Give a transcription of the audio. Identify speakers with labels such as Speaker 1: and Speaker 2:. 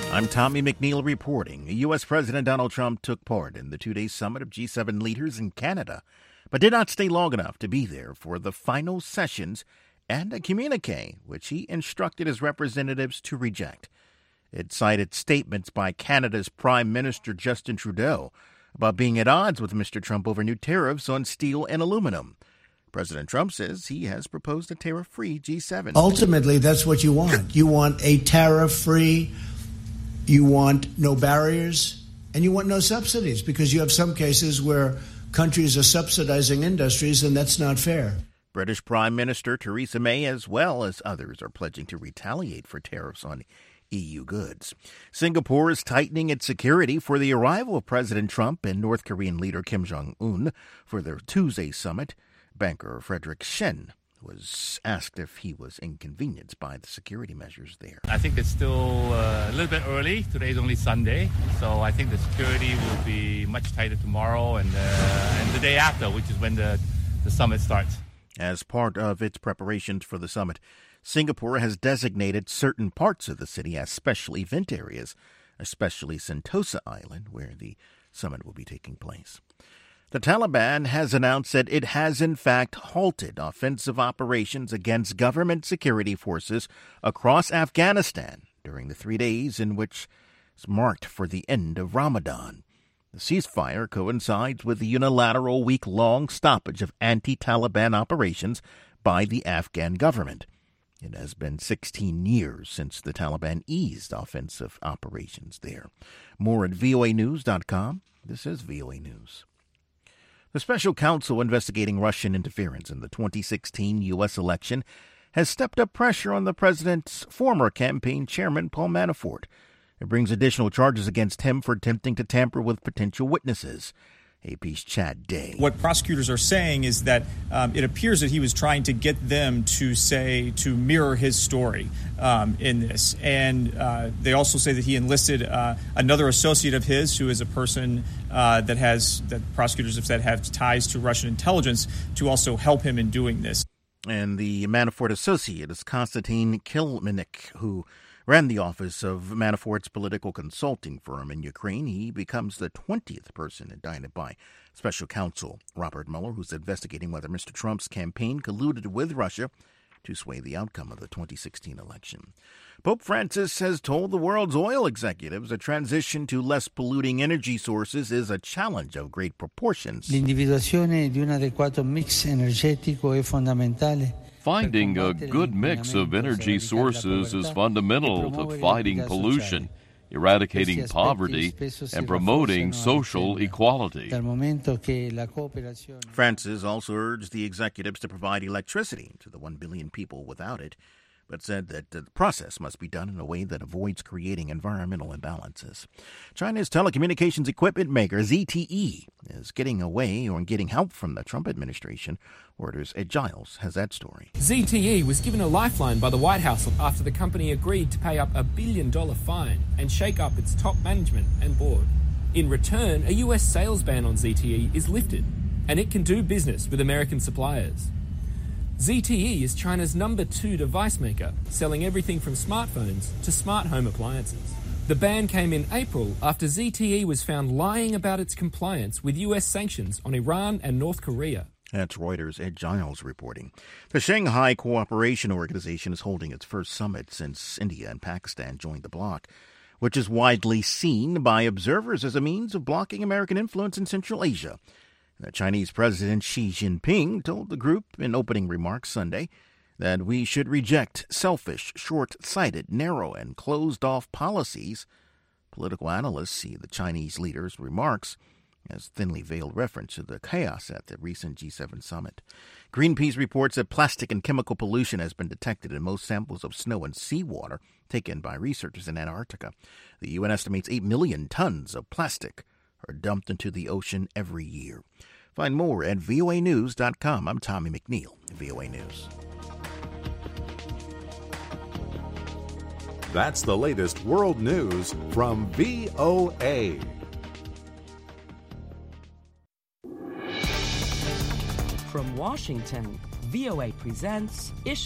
Speaker 1: I'm Tommy McNeil reporting. U.S. President Donald Trump took part in the two-day summit of G7 leaders in Canada, but did not stay long enough to be there for the final sessions and a communique, which he instructed his representatives to reject. It cited statements by Canada's Prime Minister Justin Trudeau about being at odds with Mr. Trump over new tariffs on steel and aluminum. President Trump says he has proposed a tariff-free G7.
Speaker 2: Ultimately, that's what you want. You want a tariff-free, you want no barriers, and you want no subsidies, because you have some cases where countries are subsidizing industries, and that's not fair.
Speaker 1: British Prime Minister Theresa May, as well as others, are pledging to retaliate for tariffs on EU goods. Singapore is tightening its security for the arrival of President Trump and North Korean leader Kim Jong-un for their Tuesday summit. Banker Frederick Shen was asked if he was inconvenienced by the security measures there.
Speaker 3: I think it's still a little bit early. Today's only Sunday, so I think the security will be much tighter tomorrow and the day after, which is when the summit starts.
Speaker 1: As part of its preparations for the summit, Singapore has designated certain parts of the city as special event areas, especially Sentosa Island, where the summit will be taking place. The Taliban has announced that it has in fact halted offensive operations against government security forces across Afghanistan during the 3 days in which is marked for the end of Ramadan. The ceasefire coincides with the unilateral week-long stoppage of anti-Taliban operations by the Afghan government. It has been 16 years since the Taliban eased offensive operations there. More at voanews.com. This is VOA News. The special counsel investigating Russian interference in the 2016 U.S. election has stepped up pressure on the president's former campaign chairman, Paul Manafort. It brings additional charges against him for attempting to tamper with potential witnesses. AP's Chad Day.
Speaker 4: What prosecutors are saying is that it appears that he was trying to get them to mirror his story in this. And they also say that he enlisted another associate of his, who is a person that prosecutors have said have ties to Russian intelligence, to also help him in doing this.
Speaker 1: And the Manafort associate is Konstantin Kilmenik, who ran the office of Manafort's political consulting firm in Ukraine. He becomes the 20th person indicted by special counsel Robert Mueller, who's investigating whether Mr. Trump's campaign colluded with Russia to sway the outcome of the 2016 election. Pope Francis has told the world's oil executives a transition to less polluting energy sources is a challenge of great proportions.
Speaker 5: L'individuazione di un adeguato mix energetico è fondamentale.
Speaker 6: Finding a good mix of energy sources is fundamental to fighting pollution, eradicating poverty, and promoting social equality.
Speaker 1: Francis also urged the executives to provide electricity to the 1 billion people without it, but said that the process must be done in a way that avoids creating environmental imbalances. China's telecommunications equipment maker ZTE is getting help from the Trump administration. Reuters' Ed Giles has that story.
Speaker 7: ZTE was given a lifeline by the White House after the company agreed to pay up $1 billion fine and shake up its top management and board. In return, a U.S. sales ban on ZTE is lifted, and it can do business with American suppliers. ZTE is China's #2 device maker, selling everything from smartphones to smart home appliances. The ban came in April after ZTE was found lying about its compliance with U.S. sanctions on Iran and North Korea.
Speaker 1: That's Reuters' Ed Giles reporting. The Shanghai Cooperation Organization is holding its first summit since India and Pakistan joined the bloc, which is widely seen by observers as a means of blocking American influence in Central Asia. The Chinese President Xi Jinping told the group in opening remarks Sunday that we should reject selfish, short-sighted, narrow, and closed-off policies. Political analysts see the Chinese leader's remarks as thinly veiled reference to the chaos at the recent G7 summit. Greenpeace reports that plastic and chemical pollution has been detected in most samples of snow and seawater taken by researchers in Antarctica. The UN estimates 8 million tons of plastic are dumped into the ocean every year. Find more at voanews.com. I'm Tommy McNeil, VOA News.
Speaker 8: That's the latest world news from VOA.
Speaker 9: From Washington, VOA presents